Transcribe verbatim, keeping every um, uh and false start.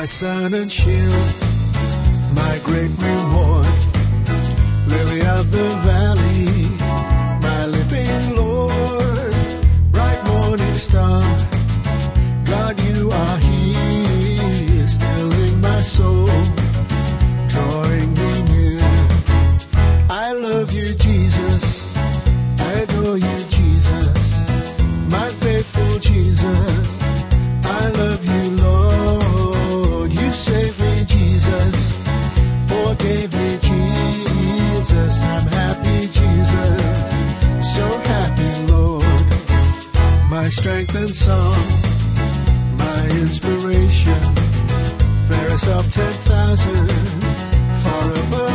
sun and shield, my great reward, lily of the valley, my living Lord, bright morning star, God, you are here, stilling my soul, drawing me near. I love you, Jesus, I adore you, Jesus, my faithful Jesus, I love you, Lord, you saved me, Jesus, forgave me, Jesus, I'm happy, Jesus, so happy, Lord, my strength and song, my inspiration, fairest of ten thousand, far above